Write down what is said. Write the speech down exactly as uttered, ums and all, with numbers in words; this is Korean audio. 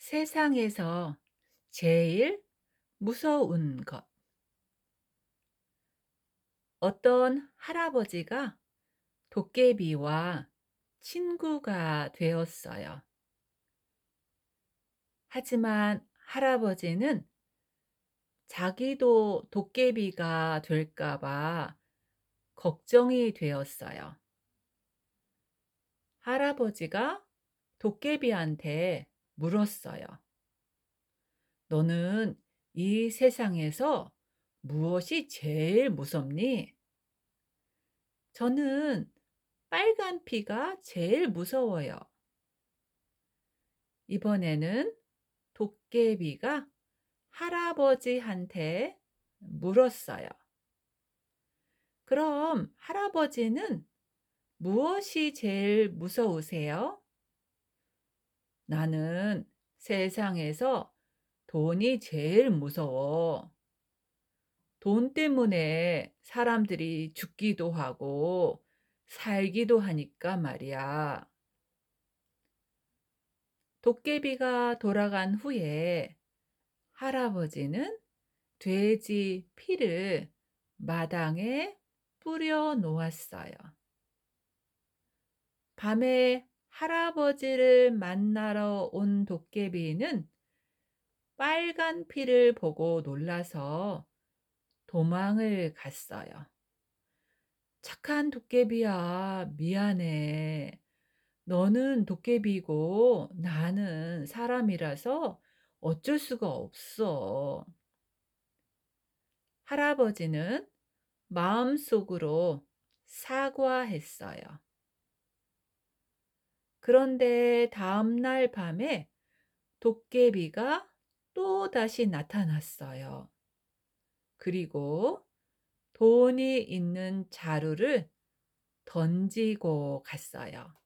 세상에서 제일 무서운 것. 어떤 할아버지가 도깨비와 친구가 되었어요. 하지만 할아버지는 자기도 도깨비가 될까 봐 걱정이 되었어요. 할아버지가 도깨비한테 물었어요. 너는 이 세상에서 무엇이 제일 무섭니? 저는 빨간 피가 제일 무서워요. 이번에는 도깨비가 할아버지한테 물었어요. 그럼 할아버지는 무엇이 제일 무서우세요? 나는 세상에서 돈이 제일 무서워. 돈 때문에 사람들이 죽기도 하고 살기도 하니까 말이야. 도깨비가 돌아간 후에 할아버지는 돼지 피를 마당에 뿌려 놓았어요. 밤에 할아버지를 만나러 온 도깨비는 빨간 피를 보고 놀라서 도망을 갔어요. 착한 도깨비야, 미안해. 너는 도깨비고 나는 사람이라서 어쩔 수가 없어. 할아버지는 마음속으로 사과했어요. 그런데 다음날 밤에 도깨비가 또다시 나타났어요. 그리고 돈이 있는 자루를 던지고 갔어요.